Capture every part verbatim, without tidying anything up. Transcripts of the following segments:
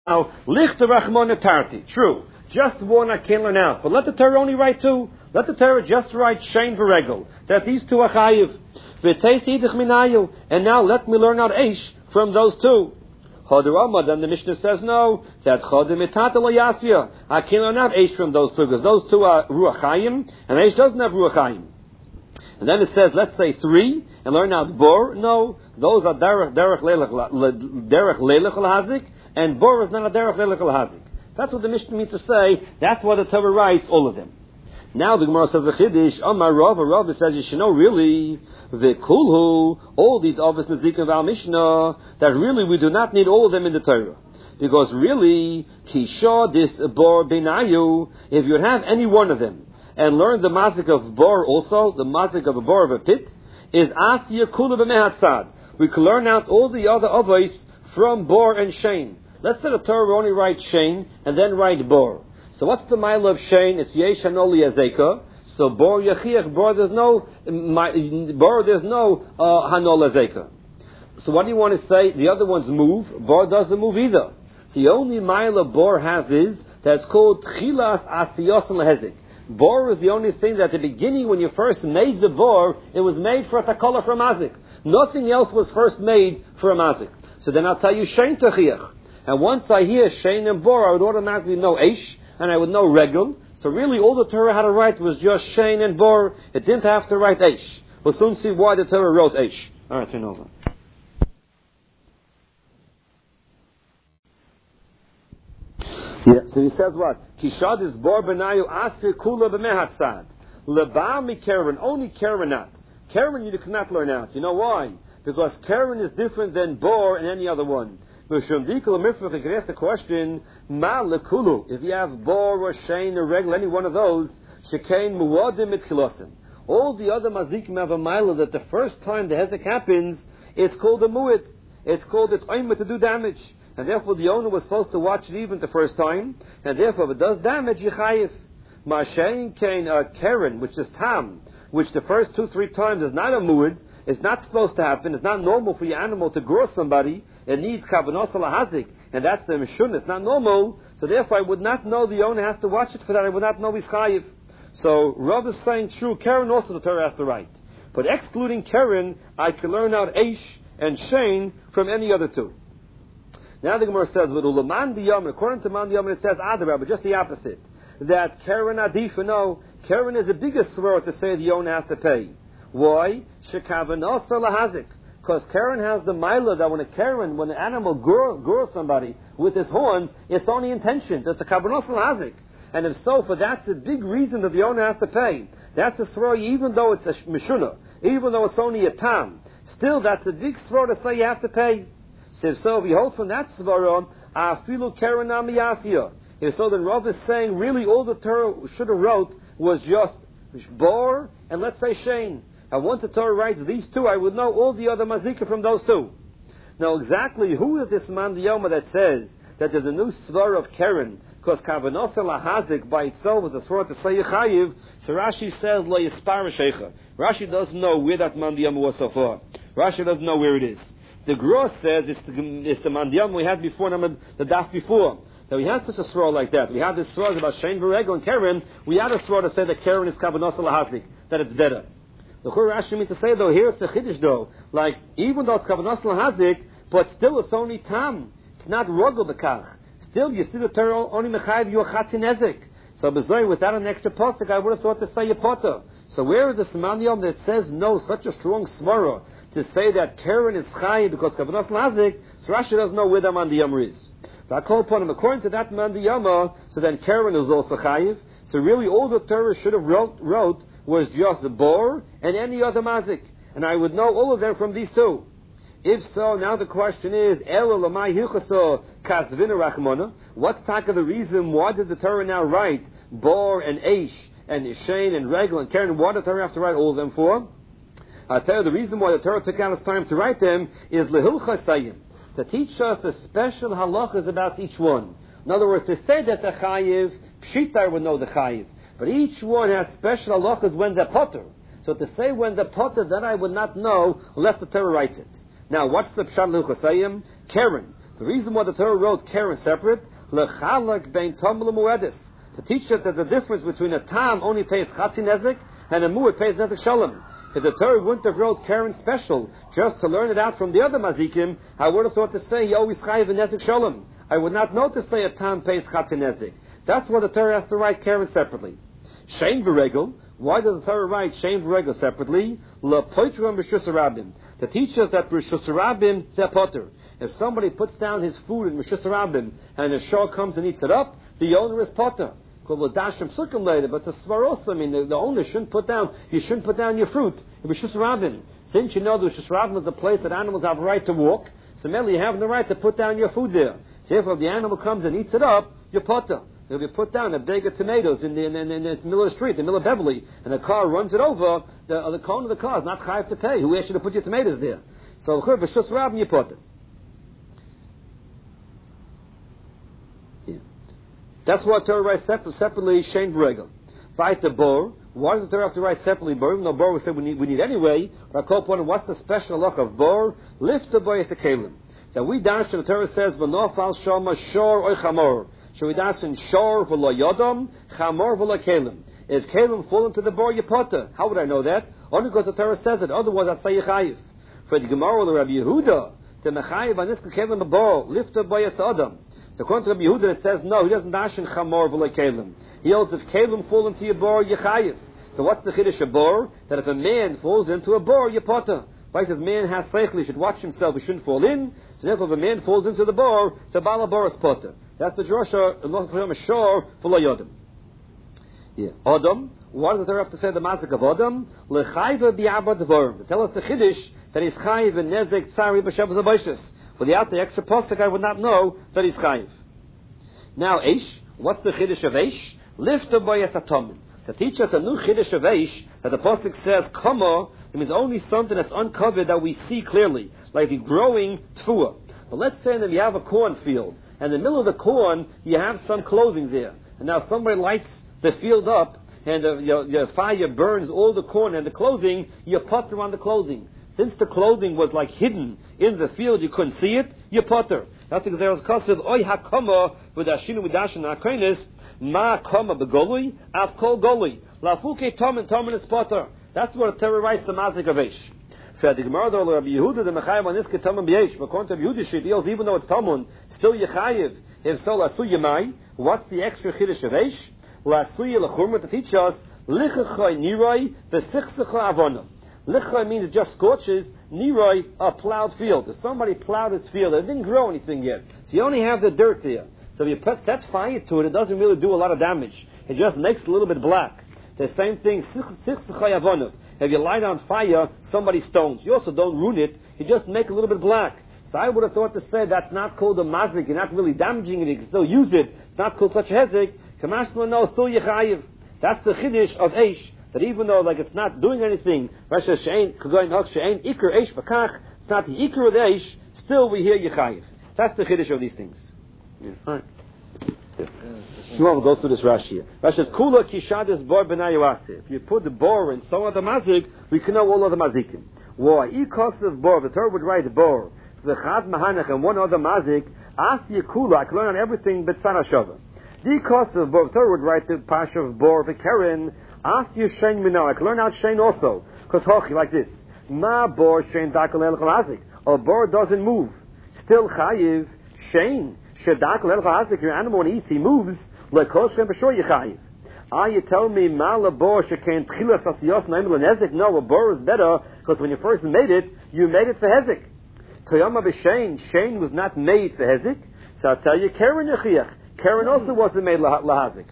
Now, lichte rachmona tarti. True. Just one I can't learn out. But let the Torah only write two. Let the Torah just write shein v'regel. That these two are chayiv. V'teisi idich minayu. And now let me learn out eish from those two. Choder then the Mishnah says no. That choder mitata lo yasya. I can't learn out eish from those two because those two are ruach chayim and eish doesn't have ruach chayim. And then it says, let's say three, and learn out bor. No, those are derech derech leilech al-hazik, and bor is not a derech leilech al-hazik. That's what the Mishnah means to say. That's why the Torah writes all of them. Now the Gemara says the Chiddush, Amar Rav, Rav says you should know really the kulhu, all these obvious nezikim of our Mishnah, that really we do not need all of them in the Torah. Because really, kisha this bor benayu, if you have any one of them, and learn the mazik of bor also, the mazik of a bor of a pit, is asya kula b'mehatzad. We can learn out all the other avos from bor and shein. Let's say the Torah only write shein and then write bor. So what's the mile of shein? It's yesh hanoli azeka. So bor yachiach, bor there's no bor there's no uh, hanol azeka. So what do you want to say? The other ones move. Bor doesn't move either. The only mile of bor has is that's called chilas asiyos lehezik. Bor is the only thing that at the beginning, when you first made the bor, it was made for a takola for a mazik. Nothing else was first made for a mazik. So then I'll tell you shein tachiach. And once I hear shein and bor, I would automatically know eish, and I would know regel. So really all the Torah had to write was just shein and bor. It didn't have to write eish. We'll soon see why the Torah wrote eish. Alright, turn over. Yeah, so he says what? Kishad is bor benayu asir kula b'mehatzad. Leba mi keren, only kerenat. Keren you cannot learn out. You know why? Because keren is different than bor and any other one. Mishum dikul mifrach, you can ask the question, ma lekulu. If you have bor or shein or regel, any one of those, shekain muwadim mitchilosim. All the other mazikim have a mila that the first time the hezek happens, it's called a mu'id. It's called its oimah to do damage. And therefore the owner was supposed to watch it even the first time, and therefore if it does damage, yichayif. Ma'ashein kain a keren, which is tam, which the first two, three times is not a mu'id, it's not supposed to happen, it's not normal for your animal to grow somebody, it needs kavanos alahazik, and that's the mishun, it's not normal, so therefore I would not know the owner has to watch it for that, I would not know he's chayiv. So Rav is saying true, keren also the Torah has to write. But excluding keren, I can learn out eish and shein from any other two. Now the Gemara says, according to Man Diyam, it says Adara, but just the opposite. That Keren Adif, no, Keren is the biggest swear to say the owner has to pay. Why? Shekavanos lahazik. Because Keren has the milah that when a Keren, when an animal gores somebody with his horns, it's only intention. It's a kavanos lahazik. And if so, for that's a big reason that the owner has to pay. That's a swear, even though it's a mishuna, even though it's only a tam. Still, that's a big swear to say you have to pay. So if so, if you hold from that svara, afilu keren amiyasiya. If so, then Rav is saying really all the Torah should have wrote was just bor and let's say shein. And once the Torah writes these two, I would know all the other mazika from those two. Now exactly who is this man diyoma that says that there's a new svara of keren because kavanos lahazik by itself is a svara to say yechayiv? So Rashi says lo yispar sheikha. Rashi doesn't know where that man diyoma was so far. Rashi doesn't know where it is. The Gross says it's the, it's the mandiyam we had before, the daf before. That we had such a swirl like that. We had this swirl about shein v'regel and keren. We had a swirl to say that keren is kavanos lahazik, that it's better. The Chur Rashi means to say though, here it's a chiddush though. Like, even though it's kavanos lahazik, but still it's only tam. It's not rogel bekach. Still, you see the Torah only mechayiv you a chatzin ezek. So bezoi, without an extra potter, I would have thought to say a potter. So where is the mandiyam that says no, such a strong swara to say that Keren is chayiv because kavanos lahazik? So Rashi doesn't know where the mandiyam is. So I call upon him according to that mandiyama. So then Keren is also chayiv. So really, all the Torah should have wrote, wrote was just the bor and any other mazik, and I would know all of them from these two. If so, now the question is, Ela lamai hilchaso kasvina rachmona. What's talk of the reason? Why did the Torah now write bor and eish and shein and regel and keren? Why did the Torah have to write all of them for? I'll tell you the reason why the Torah took out its time to write them is lehilchasayim, to teach us the special halachas about each one. In other words, to say that the chayiv, pshitar would know the chayiv, but each one has special halachas when they're potter. So to say when they're potter, then I would not know unless the Torah writes it. Now, what's the pshat lehilchasayim? Keren. The reason why the Torah wrote Keren separate, lechalak bein tam lemuedis, to teach us that the difference between a tam only pays chatzi nezek and a muad pays nezek shalom. If the Torah wouldn't have wrote Keren special just to learn it out from the other mazikim, I would have thought to say he always chayiv in nezek shalom. I would not know to say a tam pays chatzi nezek. That's why the Torah has to write Keren separately. Shein v'regel. Why does the Torah write Shein v'regel separately? La poitram b'shus harabim, to teach us that b'shus harabim zeh poter. If somebody puts down his food in b'shus harabim and a shor comes and eats it up, the owner is poter. We'll dash him sukkim later, but the svaros, I mean, the, the owner shouldn't put down. You shouldn't put down your fruit in b'shus harabim. Since you know the b'shus harabim is a place that animals have a right to walk, so merely you have the right to put down your food there. So if the animal comes and eats it up, you're poter. It'll be put down a bag of tomatoes in the, in, in, in the middle of the street, in the middle of Beverly, and a car runs it over, the, uh, the cone of the car is not chayav to pay. Who asked you to put your tomatoes there? So, b'shus harabim, you put it. Yeah. That's why Torah writes separate, separately, shein v'regel. Fight the bor. Why does the Torah have to write separately bor? Even though bor we said we need, we need anyway. Rakol, what's the special halach of bor? Lift the boy as a kalim. So we dash, the Torah says, v'nofal shama shor oy chamor. So we dash in shor v'lo yodam, chamor v'lo kalim. If kalim fall into the bor, you potter. How would I know that? Only because the Torah says it. Otherwise, I'd say yechayiv. For the Gemara, the Rabbi Yehuda, the mechayiv aniska kalim the bor, lift the boy as adam. So according to Rabbi Yehuda, it says no, he doesn't dash in chamor v'lo kalim. He holds if kalim fall into your bor, yechayiv. So what's the chiddush of bor? That if a man falls into a bor, you potter. Why says man has seichel, he should watch himself, he shouldn't fall in. So therefore, if a man falls into the bor, the bala bor is potter. That's the drasha, not for him a shor for yodim. Yeah. Adam. What does the Torah have to say the mazik of Adam? Lechayva bi'abad dvorim. To tell us the chiddush that he's chayiv and nezek tzari b'shavas abayshis. Without the extra postuk, I would not know that he's chayiv. Now, Eish. What's the chiddush of Eish? Lift the boyas atomim. To teach us a new chiddush of Eish, that the postuk says, Kama, it means only something that's uncovered that we see clearly, like the growing tfuah. But let's say that you have a cornfield, and in the middle of the corn, you have some clothing there. And now somebody lights the field up, and the, your, your fire burns all the corn and the clothing, you putter on the clothing. Since the clothing was like hidden in the field, you couldn't see it, you putter. That's because there was kasev, oy hakama, with ashinu midashin akrenis, ma kama begolui, av kol golui. Lafuke tomen, tomen is potter. That's what Torah writes the mazik of Eish. For the Gemara, the Rabbi Yehuda, the Mechayiv on Niske Tamun B'Eish, but according to Yehuda Shit, even though it's Tamun, still Yechayiv. If so, Lasuya Mai, what's the extra Chiddush of Eish? Lasuya L'churma, to teach us, Lichachai Niroi, V'sichsacha Avona. Lichachai means just scorches, Niroi, a plowed field. If somebody plowed his field, it didn't grow anything yet. So you only have the dirt there. So if you put, set fire to it, it doesn't really do a lot of damage. It just makes it a little bit black. The same thing, if you light on fire, somebody stones. You also don't ruin it, you just make it a little bit black. So I would have thought to say that's not called a mazik, you're not really damaging it, you can still use it. It's not called such a hezek. Kamashma no, still yechayiv. That's the chiddush of Eish, that even though like it's not doing anything, it's not the ikr of Eish, still we hear yechayiv. That's the chiddush of these things. Yeah. All right. Shmuel will go through this Rashi here. Rashi says, Kula kishadis bor b'nayuase. If you put the bor in some other mazik, we can know all other mazikim. Why? Ikos of bor, the Torah would write bor. The chad mahanach and one other mazik, ask you kula, I can learn on everything but sana shava. The ikos of bor, the Torah would write the pasha of bor, the keren, ask you shein minah, I can learn out shein also. Because hochi, like this. Ma bor shein dakal el chalazik. A bor doesn't move. Still chayiv, shein. Shedakal el chalazik, your animal when he eats, he moves. Like Koshem B'Shor Yechayiv. Ah, you tell me Mala Bor Shekain Tchilas Asiyos Naim L'Nezek? No, a bor is better because when you first made it, you made it for Hezek. Toyama B'Shein, Shein was not made for Hezek. So I'll tell you, Keren Yechiach. Keren also wasn't made Lahazik.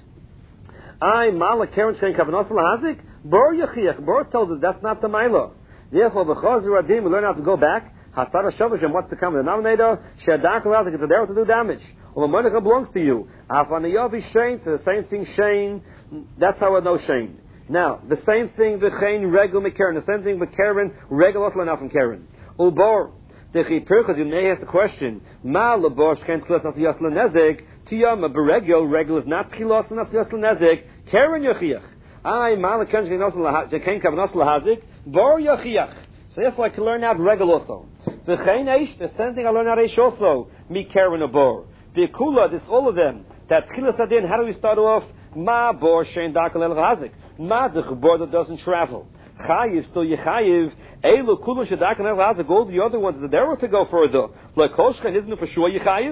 I Mala Keren Shein Kavanos Lahazik. Bor Yechiach. Bor tells us that's not the Mila. Therefore, B'Chazir Adim, we learn how to go back. Hasara Shavashim, what's the common denominator? Shedak Lahazik, it's there to do damage. Well, the money belongs to you. Afanayavi Shein, so the same thing Shein. That's how I know Shein. Now, the same thing with Shein Regel Mekeren. The same thing with Keren Regel also not from Keren. Ubor. The Chipurchas, you may ask the question. Ma lebor Shein Tchilas Asiyas L'Nezek. Tiyama Beregel Regel is not Tchilas Asiyas L'Nezek. Keren Yechiach. I Ma Lekeren Shein Kavanos Lahazik. Bor Yechiach. So therefore I can learn out Regel also. The Shein Eish, the same thing I learn out Eish also. mi keren a bor. The kula, this all of them. That chilas adin. How do we start off? Ma bor shein dakal el chazik. Ma the bor that doesn't travel. Chayiv still yechayiv. Elu kula shedakal el chazik. All the other ones that there were to go further. Like koshchen isn't it for sure yechayiv?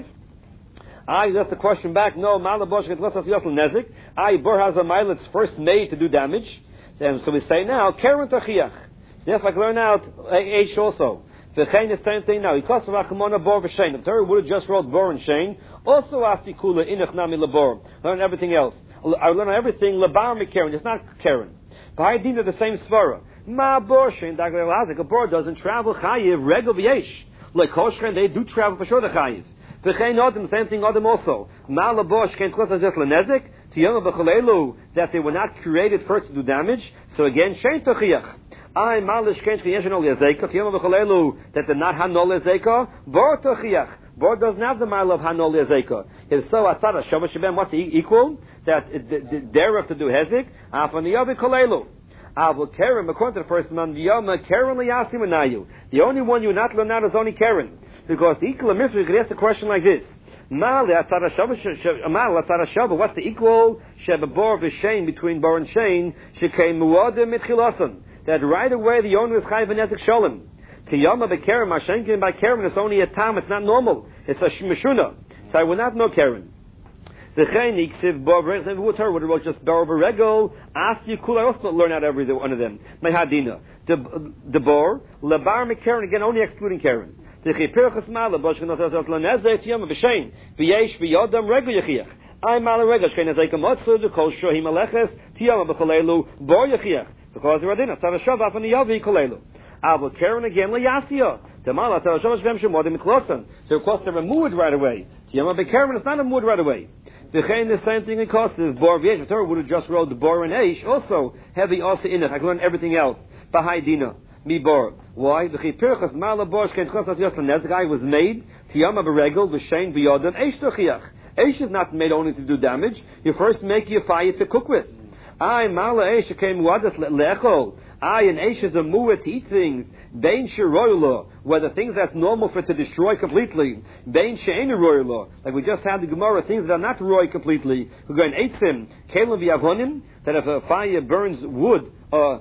I that's the question back. No, malabosh get less yosel nezik. I bor has a mile. It's first made to do damage. And so we say now keren tachiach. If I learn out Eish also. The Chayin is the same thing now. He calls for Rachamona Bor v'Shein. The Torah would have just wrote Bor and Shein. Also after Kula Inach Nami Labor. Learn everything else. I learn everything Labar Mikaren. It's not Karen. By Dina the same Svara. Ma Bor Shein Dagar Lazik. A Bor doesn't travel Chayiv Regel v'Yesh. Like Koshchen, they do travel for sure the Chayiv. The Chayin Adam, the same thing Adam also. Ma Labor Shein Tlasa Just Lenezik. Tiyama B'Chalelu, that they were not created first to do damage. So again, Shein Tachiach. I malish kench yeshnol yazeka kiyama v'cholelu that they're not hanol yazeka bor tochiach bor doesn't have the mile of hanol yazeka. If so, asara shavah shebem what's the equal that they're to do hezik afan yavi cholelu avul keren according to the first man yama keren liyasim anayu. The only one you not learn out is only keren because the equal mifri could ask the question like this. Mal asara shavah mal asara shavah what's the equal sheba bor v'shein between bor and shein shekei muadim mitchilasan. That right away the owner is chayiv v'nezik sholem. Tiyama b'keren, mashenkin by keren, it's only a tam, it's not normal. It's a mishuna. So I will not know keren. The chayin iksiv bor v'regel, would have wrote just bor v'regel, ask you cool, I also don't learn out every one of them. My hadina. The bor, lebar m'keren, again only excluding keren. The chipirchas ma, lebosh v'nosas l'nezeh, tiyama b'shein, v'yesh v'yodam regel yechiach. I mal regel, shkein ezei kamotzu, the kol shohi maleches, tiyama b'cholelu, bor yechiach. Because the Radina, Sarashav afan yavi kolelu. Avol Karen again leyasia. Demala Sarashav shvem shemodim miklosan. So of course they're removed right away. Tiyama beKaren is not removed right away. The chain the same thing in cost. If Bor v'Yesh, the Torah would have just wrote the Bor and Eish. Also heavy also in it. I can learn everything else. Bahai Dina mi Bor. Why? The chipirchas mala Bor shkein chosas yoslan. That guy was made Tiyama beregel v'shein v'yodam Eish tochiach. Eish is not made only to do damage. You first make your fire to cook with. I mala eish came wadas lechol. I and eish is a mu'ah to eat things. Bein sheroyla, whether things that's normal for to destroy completely. Bein she'enu royla, like we just had the Gemara, things that are not roy completely. We're going eitzim kelim v'yavonim, that if a fire burns wood, uh,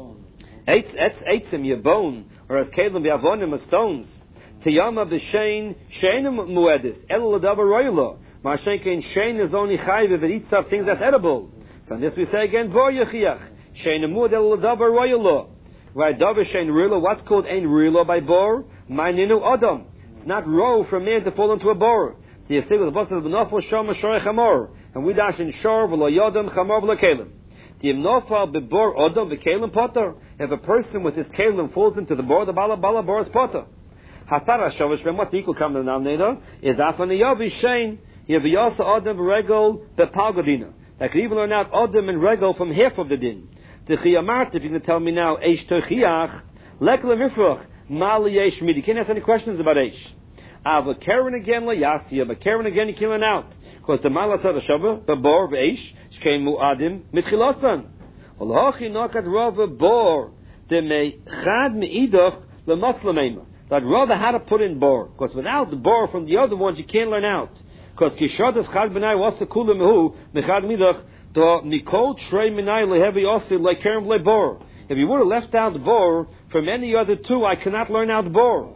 eitz eitzim your bone, or as kelim v'yavonim are stones. Tiyama b'shein she'enu mu'edis el l'davar royla. Mashenkein shein is only chayv if it eats up things that's edible. So on this we say again, Bor Yechiach. Shein Amud El Davar Royalo. Right, Davar Shein Rulo. What's called Ein Rulo by Bor? Ma'ninu Adam. It's not row for man to fall into a bor. The Yisig of the Bosses of Benofel Shom Shorei Chamor. And we dash in Shor V'lo Yodam Chamor V'lo Kelim. The Yimnofal B'bor Adam V'Kelim Potter. If a person with his Kelim falls into the bor, the Bala Bala Bor is Potter. Hatara Shovish V'em, what's the equal common denominator? Is Afan Yavi Shein. Yaviyasa Adam V'Regel B'Palgadina. I could even learn out Adam and Regel from half of the din. The Chiyamart, if you're going to tell me now, Eish Tochiach, Lekle Mifrach, Mali Eish Midi. You can't ask any questions about Eish. Ava Karen again, La Yasia, but Karen again, you can learn out. Because the Mala Sada Shabba, the Bor, Eish, Shkeimu Adim, Mitchilosan. Olachi Nokat Rava Bor, the Me Chad Meidach, Le Muslimema. I'd rather how to put in Bor. Because without the Bor from the other ones, you can't learn out. Because kishadas chad benai was the kula mehu mechad midach the mikol trei benai lehevi osi like keren lebor. If you would have left out the bor from any other two, I cannot learn out the bor.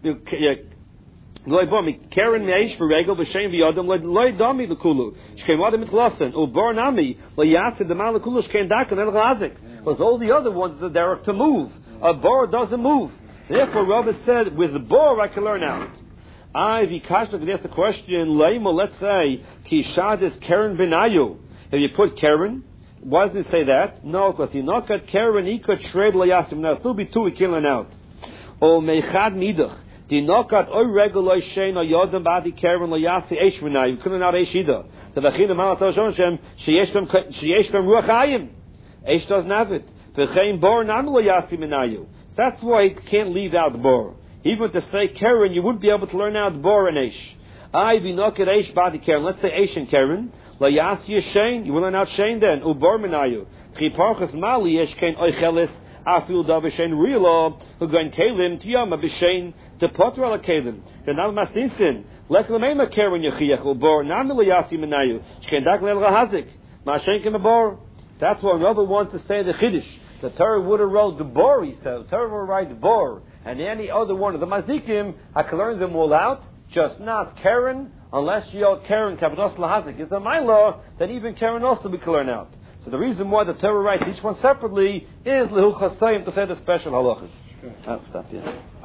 Keren meish for regel b'shem v'yadam loy dami lekulu shkeim adam mitlasen ubor nami loyasid the mal lekulu shkeim dakan el chazik. Because all the other ones are there to move. A bor doesn't move. So therefore, Rabbi said with the bor I can learn out. I Vikashna could ask the question, Laima, let's say, Kishad is Karen Benayu. If you put Karen, why does it say that? No, because you knock at Karen, he could trade Layasim. Now, still be two, we can learn out. O Mechad Midach. Do you knock at Oy Regular Shein or Yodam Badi Karen Layasi Eish Benayu? You couldn't out Eish either. So Vachina Malatah Shonshem, Sheyesh Bem Ruach Hayim. Eish doesn't have it. V'chein Bor Nam Layasi Benayu. That's why you can't leave out the Bor. Even to say Karen, you wouldn't be able to learn out Bor and Eish. I v'noket Eish badi Karen. Let's say Eish and Karen. La yasya Shein. You will learn out Shein then. Ubor menayu. Tchi parchas mali yesh kein oichelis afil davar Shein rilo. Who going Kalim tiyama b'Shein to potter ala Kalim. The now mastinsin Lek l'meima keren yechiach l'bor, nam l'yasi menayu, shkendak le'el rahazik, ma'ashenkim l'bor. That's why Rabbi wants to say the Chiddush. The Torah would have wrote the bor, he said. The Torah would write the bor. And any other one of the mazikim, I can learn them all out, just not keren, unless you owe keren kabados lahazik. It's a my law that even keren also we can learn out. So the reason why the Torah writes each one separately is lehu chasayim, to say the special halachas. Oh, stop, yeah.